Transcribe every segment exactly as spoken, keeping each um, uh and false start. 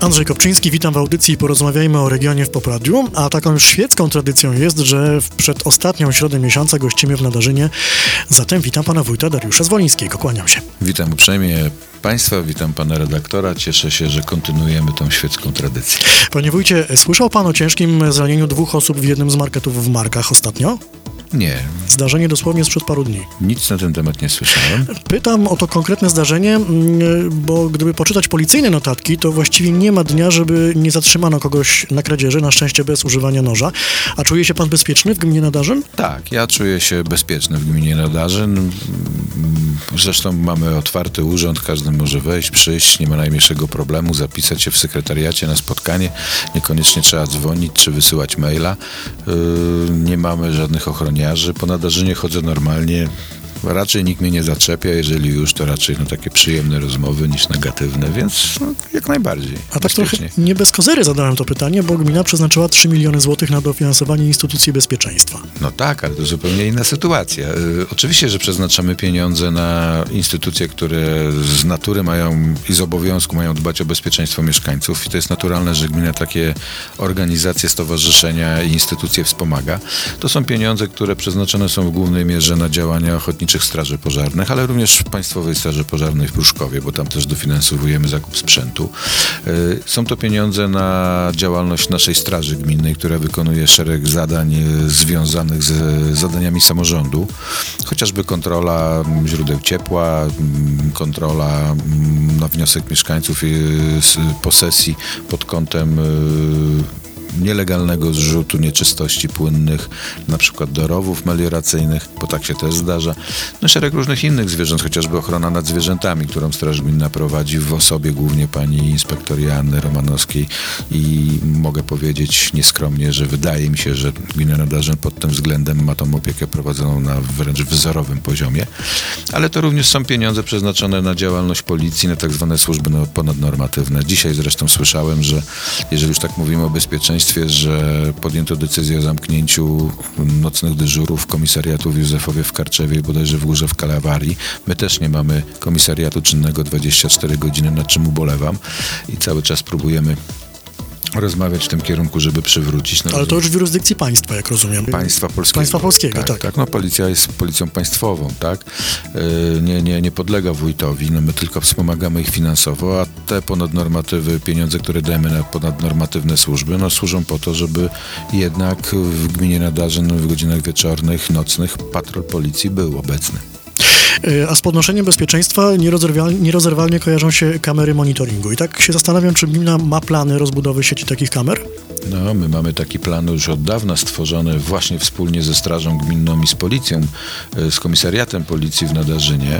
Andrzej Kopczyński, witam w audycji Porozmawiajmy o regionie w Popradiu, a taką już świecką tradycją jest, że w przedostatnią środę miesiąca gościmy w Nadarzynie. Zatem witam pana wójta Dariusza Zwolińskiego, kłaniam się. Witam uprzejmie państwa, witam pana redaktora, cieszę się, że kontynuujemy tą świecką tradycję. Panie wójcie, słyszał pan o ciężkim zranieniu dwóch osób w jednym z marketów w Markach ostatnio? Nie. Zdarzenie dosłownie sprzed paru dni. Nic na ten temat nie słyszałem. Pytam o to konkretne zdarzenie, bo gdyby poczytać policyjne notatki, to właściwie nie ma dnia, żeby nie zatrzymano kogoś na kradzieży, na szczęście bez używania noża. A czuje się pan bezpieczny w gminie Nadarzyn? Tak, ja czuję się bezpieczny w gminie Nadarzyn. Zresztą mamy otwarty urząd, każdy może wejść, przyjść, nie ma najmniejszego problemu, zapisać się w sekretariacie na spotkanie. Niekoniecznie trzeba dzwonić czy wysyłać maila. Nie mamy żadnych ochroniarzy. Po Nadarzynie chodzę normalnie. Raczej nikt mnie nie zaczepia, jeżeli już, to raczej no, takie przyjemne rozmowy niż negatywne, więc no, jak najbardziej. A tak trochę nie bez kozery zadałem to pytanie, bo gmina przeznaczyła trzy miliony złotych na dofinansowanie instytucji bezpieczeństwa. No tak, ale to zupełnie inna sytuacja. Y, oczywiście, że przeznaczamy pieniądze na instytucje, które z natury mają i z obowiązku mają dbać o bezpieczeństwo mieszkańców i to jest naturalne, że gmina takie organizacje, stowarzyszenia i instytucje wspomaga. To są pieniądze, które przeznaczone są w głównej mierze na działania ochotnicze Straży Pożarnych, ale również Państwowej Straży Pożarnej w Pruszkowie, bo tam też dofinansowujemy zakup sprzętu. Są to pieniądze na działalność naszej Straży Gminnej, która wykonuje szereg zadań związanych z zadaniami samorządu, chociażby kontrola źródeł ciepła, kontrola na wniosek mieszkańców posesji pod kątem nielegalnego zrzutu nieczystości płynnych, na przykład do rowów melioracyjnych, bo tak się też zdarza. No szereg różnych innych zwierząt, chociażby ochrona nad zwierzętami, którą Straż Gminna prowadzi w osobie głównie pani inspektor Joanny Romanowskiej i mogę powiedzieć nieskromnie, że wydaje mi się, że gmina Nadarzyn pod tym względem ma tą opiekę prowadzoną na wręcz wzorowym poziomie, ale to również są pieniądze przeznaczone na działalność policji, na tak zwane służby ponadnormatywne. Dzisiaj zresztą słyszałem, że jeżeli już tak mówimy o bezpieczeństwie, że podjęto decyzję o zamknięciu nocnych dyżurów komisariatu w Józefowie w Karczewie i bodajże w Górze w Kalawarii. My też nie mamy komisariatu czynnego dwadzieścia cztery godziny, nad czym ubolewam i cały czas próbujemy rozmawiać w tym kierunku, żeby przywrócić. No, ale to już w jurysdykcji państwa, jak rozumiem. Państwa polskiego. Państwa polskiego, tak. Tak, tak. No policja jest policją państwową, tak. Yy, nie, nie, nie podlega wójtowi, no my tylko wspomagamy ich finansowo, a te ponadnormatywy, pieniądze, które dajemy na ponadnormatywne służby, no służą po to, żeby jednak w gminie Nadarzyn w godzinach wieczornych, nocnych patrol policji był obecny. A z podnoszeniem bezpieczeństwa nierozerwalnie, nierozerwalnie kojarzą się kamery monitoringu. I tak się zastanawiam, czy gmina ma plany rozbudowy sieci takich kamer? No, my mamy taki plan już od dawna stworzony właśnie wspólnie ze Strażą Gminną i z Policją, z Komisariatem Policji w Nadarzynie.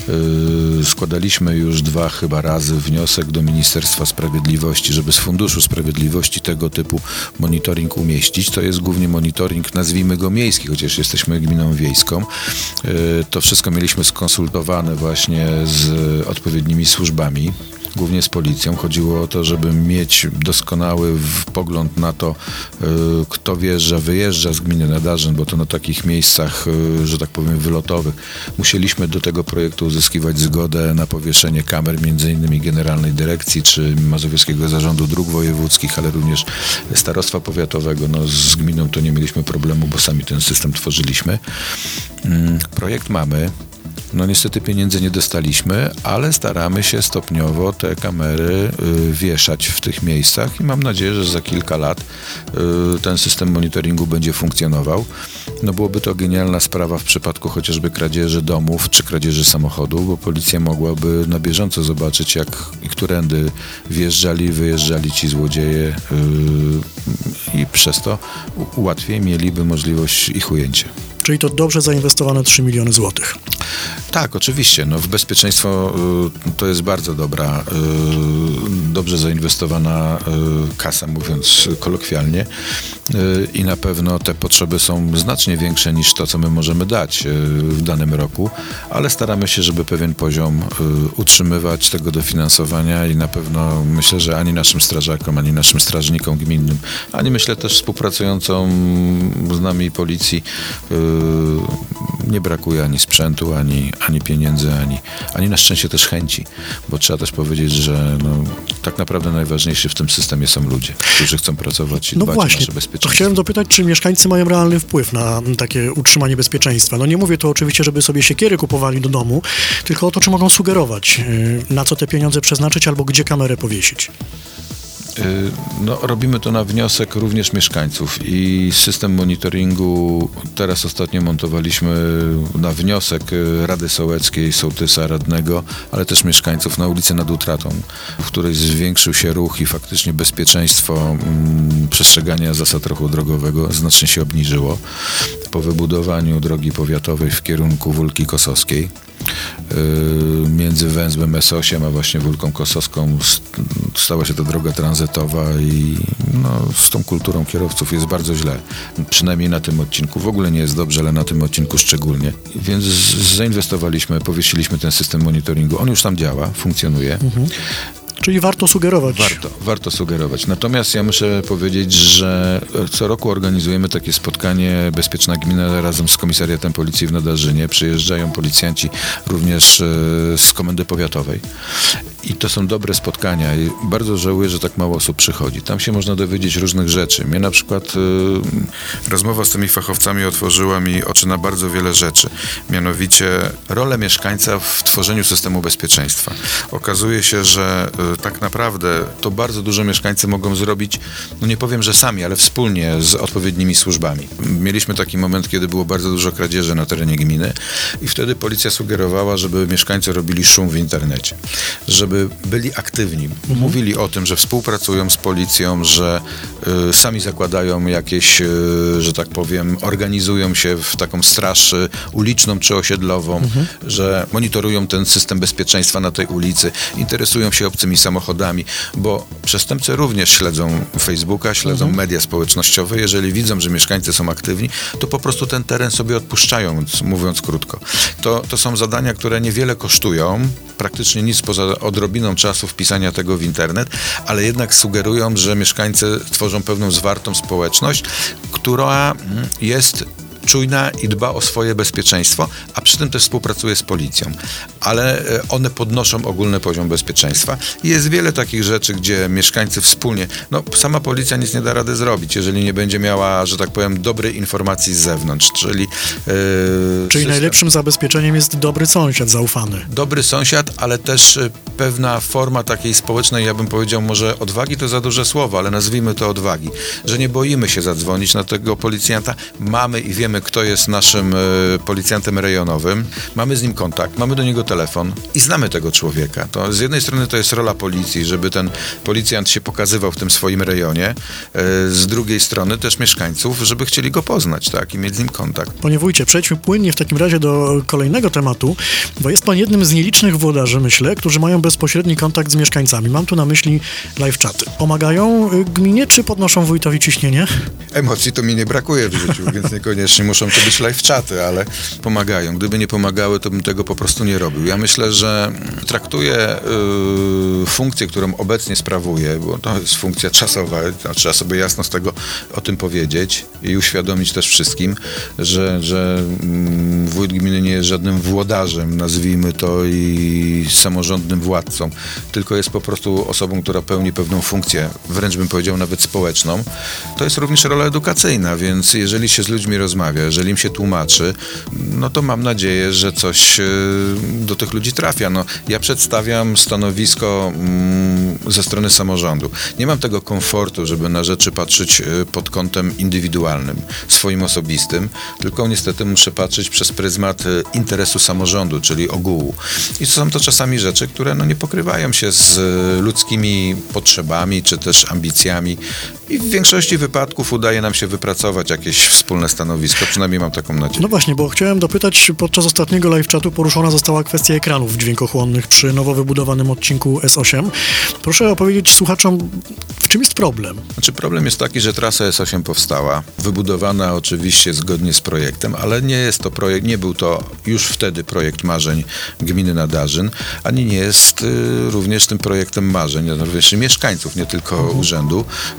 Składaliśmy już dwa chyba razy wniosek do Ministerstwa Sprawiedliwości, żeby z Funduszu Sprawiedliwości tego typu monitoring umieścić. To jest głównie monitoring, nazwijmy go miejski, chociaż jesteśmy gminą wiejską. To wszystko mieliśmy skonsultowane właśnie z odpowiednimi służbami, głównie z policją. Chodziło o to, żeby mieć doskonały pogląd na to, kto wjeżdża, wyjeżdża z gminy Nadarzyn, bo to na takich miejscach, że tak powiem, wylotowych. Musieliśmy do tego projektu uzyskiwać zgodę na powieszenie kamer, między innymi Generalnej Dyrekcji czy Mazowieckiego Zarządu Dróg Wojewódzkich, ale również Starostwa Powiatowego. No, z gminą to nie mieliśmy problemu, bo sami ten system tworzyliśmy. Projekt mamy. No niestety pieniędzy nie dostaliśmy, ale staramy się stopniowo te kamery y, wieszać w tych miejscach i mam nadzieję, że za kilka lat y, ten system monitoringu będzie funkcjonował. No byłoby to genialna sprawa w przypadku chociażby kradzieży domów czy kradzieży samochodów, bo policja mogłaby na bieżąco zobaczyć, jak i którędy wjeżdżali, wyjeżdżali ci złodzieje y, i przez to łatwiej mieliby możliwość ich ujęcia. Czyli to dobrze zainwestowane trzy miliony złotych. Tak, oczywiście. No, w bezpieczeństwo y, to jest bardzo dobra, y, dobrze zainwestowana y, kasa, mówiąc kolokwialnie. Y, I na pewno te potrzeby są znacznie większe niż to, co my możemy dać y, w danym roku, ale staramy się, żeby pewien poziom y, utrzymywać tego dofinansowania i na pewno myślę, że ani naszym strażakom, ani naszym strażnikom gminnym, ani myślę też współpracującą z nami policji y, nie brakuje ani sprzętu, ani, ani pieniędzy, ani, ani na szczęście też chęci, bo trzeba też powiedzieć, że no, tak naprawdę najważniejsi w tym systemie są ludzie, którzy chcą pracować i no dbać właśnie, o nasze bezpieczeństwo. To chciałem dopytać, czy mieszkańcy mają realny wpływ na takie utrzymanie bezpieczeństwa. No nie mówię tu oczywiście, żeby sobie siekiery kupowali do domu, tylko o to, czy mogą sugerować, na co te pieniądze przeznaczyć albo gdzie kamerę powiesić. No, robimy to na wniosek również mieszkańców i system monitoringu teraz ostatnio montowaliśmy na wniosek Rady Sołeckiej, sołtysa, radnego, ale też mieszkańców na ulicy nad Utratą, w której zwiększył się ruch i faktycznie bezpieczeństwo mm, przestrzegania zasad ruchu drogowego znacznie się obniżyło. Po wybudowaniu drogi powiatowej w kierunku Wólki Kosowskiej między węzłem S osiem a właśnie Wólką Kosowską stała się to droga tranzytowa i no, z tą kulturą kierowców jest bardzo źle. Przynajmniej na tym odcinku. W ogóle nie jest dobrze, ale na tym odcinku szczególnie. Więc zainwestowaliśmy, powiesiliśmy ten system monitoringu. On już tam działa, funkcjonuje. Mhm. Czyli warto sugerować. Warto, warto sugerować. Natomiast ja muszę powiedzieć, że co roku organizujemy takie spotkanie Bezpieczna Gmina razem z Komisariatem Policji w Nadarzynie. Przyjeżdżają policjanci również z Komendy Powiatowej. I to są dobre spotkania i bardzo żałuję, że tak mało osób przychodzi. Tam się można dowiedzieć różnych rzeczy. Mnie na przykład y, rozmowa z tymi fachowcami otworzyła mi oczy na bardzo wiele rzeczy. Mianowicie rolę mieszkańca w tworzeniu systemu bezpieczeństwa. Okazuje się, że y, tak naprawdę to bardzo dużo mieszkańcy mogą zrobić, no nie powiem, że sami, ale wspólnie z odpowiednimi służbami. Mieliśmy taki moment, kiedy było bardzo dużo kradzieży na terenie gminy i wtedy policja sugerowała, żeby mieszkańcy robili szum w internecie. Żeby byli aktywni. Mhm. Mówili o tym, że współpracują z policją, że y, sami zakładają jakieś, y, że tak powiem, organizują się w taką straż y, uliczną czy osiedlową, mhm. że monitorują ten system bezpieczeństwa na tej ulicy, interesują się obcymi samochodami, bo przestępcy również śledzą Facebooka, śledzą mhm. media społecznościowe. Jeżeli widzą, że mieszkańcy są aktywni, to po prostu ten teren sobie odpuszczają, mówiąc krótko. To, to są zadania, które niewiele kosztują, praktycznie nic poza odrobiną czasu wpisania tego w internet, ale jednak sugerują, że mieszkańcy tworzą pewną zwartą społeczność, która jest czujna i dba o swoje bezpieczeństwo, a przy tym też współpracuje z policją. Ale one podnoszą ogólny poziom bezpieczeństwa. I jest wiele takich rzeczy, gdzie mieszkańcy wspólnie, no sama policja nic nie da rady zrobić, jeżeli nie będzie miała, że tak powiem, dobrej informacji z zewnątrz, czyli... Yy, czyli system. Najlepszym zabezpieczeniem jest dobry sąsiad, zaufany. Dobry sąsiad, ale też pewna forma takiej społecznej, ja bym powiedział, może odwagi to za duże słowo, ale nazwijmy to odwagi, że nie boimy się zadzwonić na tego policjanta, mamy i wiemy, kto jest naszym y, policjantem rejonowym, mamy z nim kontakt, mamy do niego telefon i znamy tego człowieka. To z jednej strony to jest rola policji, żeby ten policjant się pokazywał w tym swoim rejonie, y, z drugiej strony też mieszkańców, żeby chcieli go poznać, tak, i mieć z nim kontakt. Panie wójcie, przejdźmy płynnie w takim razie do kolejnego tematu, bo jest pan jednym z nielicznych włodarzy, myślę, którzy mają bezpośredni kontakt z mieszkańcami. Mam tu na myśli live chaty. Pomagają gminie, czy podnoszą wójtowi ciśnienie? Emocji to mi nie brakuje w życiu, więc niekoniecznie muszą to być live chaty, ale pomagają. Gdyby nie pomagały, to bym tego po prostu nie robił. Ja myślę, że traktuję yy, funkcję, którą obecnie sprawuję, bo to jest funkcja czasowa, to trzeba sobie jasno z tego o tym powiedzieć i uświadomić też wszystkim, że, że yy, wójt gminy nie jest żadnym włodarzem, nazwijmy to, i samorządnym władcą, tylko jest po prostu osobą, która pełni pewną funkcję, wręcz bym powiedział nawet społeczną. To jest również rola edukacyjna, więc jeżeli się z ludźmi rozmawia, jeżeli im się tłumaczy, no to mam nadzieję, że coś do tych ludzi trafia. No, ja przedstawiam stanowisko mm, ze strony samorządu. Nie mam tego komfortu, żeby na rzeczy patrzeć pod kątem indywidualnym, swoim osobistym, tylko niestety muszę patrzeć przez pryzmat interesu samorządu, czyli ogółu. I są to czasami rzeczy, które no, nie pokrywają się z ludzkimi potrzebami, czy też ambicjami. I w większości wypadków udaje nam się wypracować jakieś wspólne stanowisko, przynajmniej mam taką nadzieję. No właśnie, bo chciałem dopytać, podczas ostatniego live chatu poruszona została kwestia ekranów dźwiękochłonnych przy nowo wybudowanym odcinku S osiem. Proszę opowiedzieć słuchaczom, w czym jest problem? Znaczy problem jest taki, że trasa S osiem powstała, wybudowana oczywiście zgodnie z projektem, ale nie jest to projekt, nie był to już wtedy projekt marzeń gminy Nadarzyn, ani nie jest y, również tym projektem marzeń, również mieszkańców, nie tylko mhm. urzędu, y, w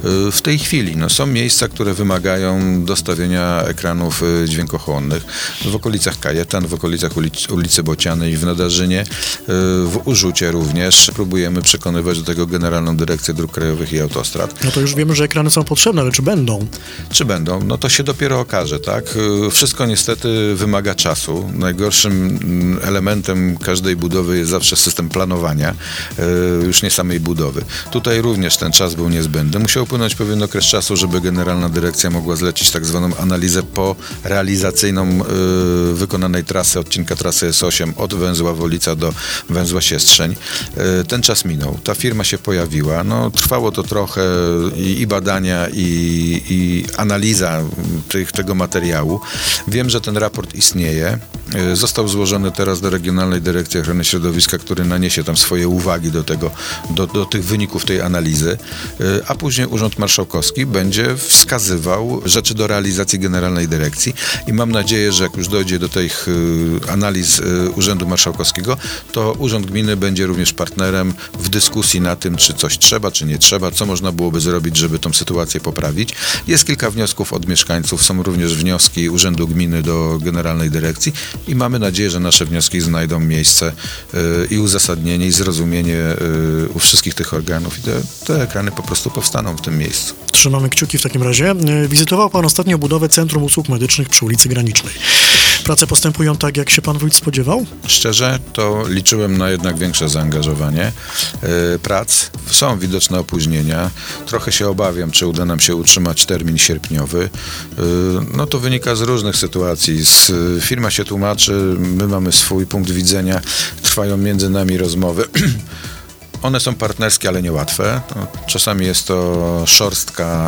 tej chwili. No, są miejsca, które wymagają dostawienia ekranów dźwiękochłonnych. W okolicach Kajetan, w okolicach ulic, ulicy Bocianej, w Nadarzynie, w Urzucie również. Próbujemy przekonywać do tego Generalną Dyrekcję Dróg Krajowych i Autostrad. No to już wiemy, że ekrany są potrzebne, ale czy będą? Czy będą? No to się dopiero okaże, tak? Wszystko niestety wymaga czasu. Najgorszym elementem każdej budowy jest zawsze system planowania, już nie samej budowy. Tutaj również ten czas był niezbędny. Musiał upłynąć pewien okres czasu, żeby Generalna Dyrekcja mogła zlecić tak zwaną analizę porealizacyjną yy, wykonanej trasy, odcinka trasy S osiem od węzła Wolica do węzła Siestrzeń. Yy, ten czas minął. Ta firma się pojawiła. No, trwało to trochę i, i badania, i, i analiza tych, tego materiału. Wiem, że ten raport istnieje. Yy, został złożony teraz do Regionalnej Dyrekcji Ochrony Środowiska, który naniesie tam swoje uwagi do tego, do, do tych wyników tej analizy, yy, a później Urząd Marszałkowski będzie wskazywał rzeczy do realizacji Generalnej Dyrekcji i mam nadzieję, że jak już dojdzie do tych y, analiz y, Urzędu Marszałkowskiego, to Urząd Gminy będzie również partnerem w dyskusji na tym, czy coś trzeba, czy nie trzeba, co można byłoby zrobić, żeby tą sytuację poprawić. Jest kilka wniosków od mieszkańców, są również wnioski Urzędu Gminy do Generalnej Dyrekcji i mamy nadzieję, że nasze wnioski znajdą miejsce y, i uzasadnienie, i zrozumienie y, u wszystkich tych organów i te, te ekrany po prostu powstaną w tym miejscu. Trzymamy kciuki w takim razie. Wizytował pan ostatnio budowę Centrum Usług Medycznych przy ulicy Granicznej. Prace postępują tak, jak się pan wójt spodziewał? Szczerze, to liczyłem na jednak większe zaangażowanie yy, prac. Są widoczne opóźnienia. Trochę się obawiam, czy uda nam się utrzymać termin sierpniowy. Yy, no to wynika z różnych sytuacji. Z, yy, firma się tłumaczy, my mamy swój punkt widzenia, trwają między nami rozmowy. One są partnerskie, ale niełatwe. No, czasami jest to szorstka,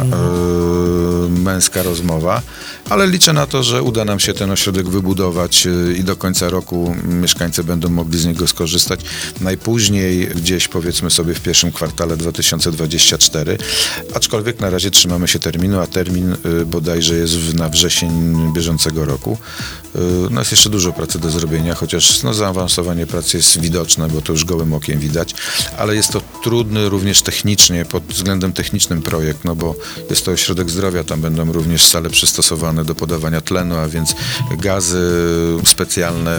yy, męska rozmowa, ale liczę na to, że uda nam się ten ośrodek wybudować yy, i do końca roku mieszkańcy będą mogli z niego skorzystać. Najpóźniej gdzieś, powiedzmy sobie, w pierwszym kwartale dwa tysiące dwudziestego czwartego, aczkolwiek na razie trzymamy się terminu, a termin yy, bodajże jest w, na wrzesień bieżącego roku. Yy, no jest jeszcze dużo pracy do zrobienia, chociaż no, zaawansowanie pracy jest widoczne, bo to już gołym okiem widać, ale jest to trudny również technicznie, pod względem technicznym projekt, no bo jest to ośrodek zdrowia, tam będą również sale przystosowane do podawania tlenu, a więc gazy specjalne,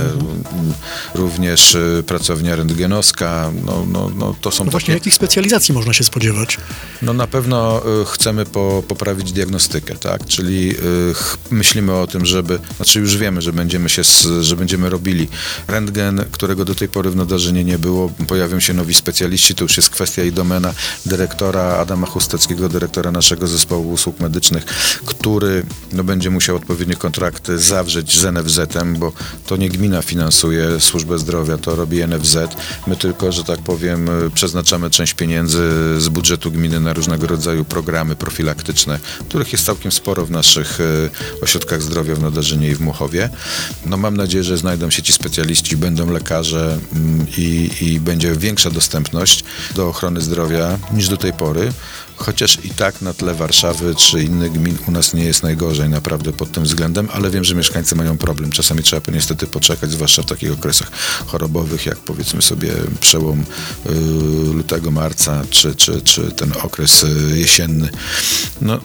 również pracownia rentgenowska, no, no, no to są no właśnie, takie... jakich specjalizacji można się spodziewać? No na pewno y, chcemy po, poprawić diagnostykę, tak, czyli y, ch, myślimy o tym, żeby, znaczy już wiemy, że będziemy się, że będziemy robili rentgen, którego do tej pory w Nadarzynie nie było, pojawią się nowi specjaliści, to już jest kwestia i domena dyrektora Adama Chusteckiego, dyrektora naszego zespołu usług medycznych, który no, będzie musiał odpowiednie kontrakty zawrzeć z en ef zetem, bo to nie gmina finansuje służbę zdrowia, to robi en ef zet. My tylko, że tak powiem, przeznaczamy część pieniędzy z budżetu gminy na różnego rodzaju programy profilaktyczne, których jest całkiem sporo w naszych ośrodkach zdrowia w Nadarzynie i w Muchowie. No, mam nadzieję, że znajdą się ci specjaliści, będą lekarze i, i będzie większa dostępność do ochrony zdrowia niż do tej pory, chociaż i tak na tle Warszawy czy innych gmin u nas nie jest najgorzej naprawdę pod tym względem, ale wiem, że mieszkańcy mają problem. Czasami trzeba niestety poczekać, zwłaszcza w takich okresach chorobowych, jak powiedzmy sobie przełom y, lutego, marca, czy, czy, czy ten okres y, jesienny. No,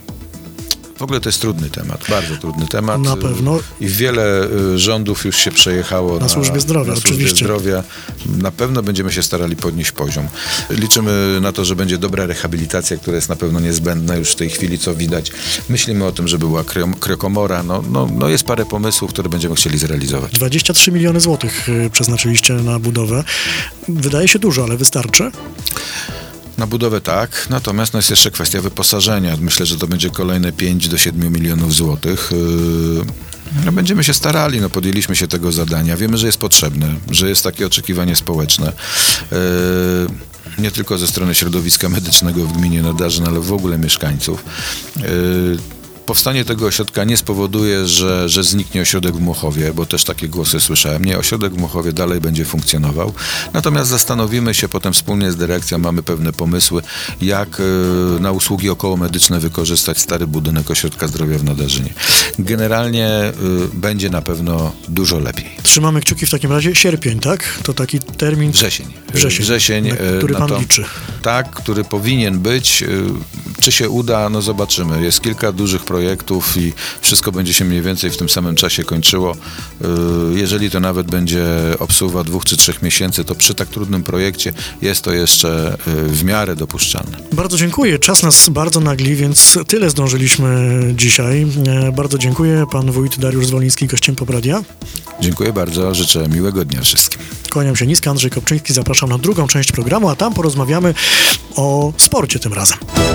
w ogóle to jest trudny temat, bardzo trudny temat. Na pewno. I wiele rządów już się przejechało na, na służbie zdrowia, na służbie oczywiście. zdrowia. Na pewno będziemy się starali podnieść poziom. Liczymy na to, że będzie dobra rehabilitacja, która jest na pewno niezbędna już w tej chwili, co widać. Myślimy o tym, że była kryokomora. No, no, no jest parę pomysłów, które będziemy chcieli zrealizować. dwadzieścia trzy miliony złotych przeznaczyliście na budowę. Wydaje się dużo, ale wystarczy? Na budowę tak, natomiast no jest jeszcze kwestia wyposażenia. Myślę, że to będzie kolejne pięć do siedmiu milionów złotych. No, będziemy się starali, no, podjęliśmy się tego zadania. Wiemy, że jest potrzebne, że jest takie oczekiwanie społeczne. Yy, nie tylko ze strony środowiska medycznego w gminie Nadarzyn, ale w ogóle mieszkańców. Yy, Powstanie tego ośrodka nie spowoduje, że, że zniknie ośrodek w Muchowie, bo też takie głosy słyszałem. Nie, ośrodek w Muchowie dalej będzie funkcjonował. Natomiast zastanowimy się potem wspólnie z dyrekcją, mamy pewne pomysły, jak y, na usługi okołomedyczne wykorzystać stary budynek ośrodka zdrowia w Nadarzynie. Generalnie y, będzie na pewno dużo lepiej. Trzymamy kciuki w takim razie. Sierpień, tak? To taki termin... Wrzesień. Wrzesień, Wrzesień na który pan to, liczy. Tak, który powinien być. Czy się uda? No zobaczymy. Jest kilka dużych projektów i wszystko będzie się mniej więcej w tym samym czasie kończyło. Jeżeli to nawet będzie obsuwa dwóch czy trzech miesięcy, to przy tak trudnym projekcie jest to jeszcze w miarę dopuszczalne. Bardzo dziękuję. Czas nas bardzo nagli, więc tyle zdążyliśmy dzisiaj. Bardzo dziękuję. Pan wójt Dariusz Zwoliński, gościem Pop Radia. Dziękuję bardzo. Życzę miłego dnia wszystkim. Kłaniam się nisko. Andrzej Kopczyński. Zapraszam na drugą część programu, a tam porozmawiamy o sporcie tym razem.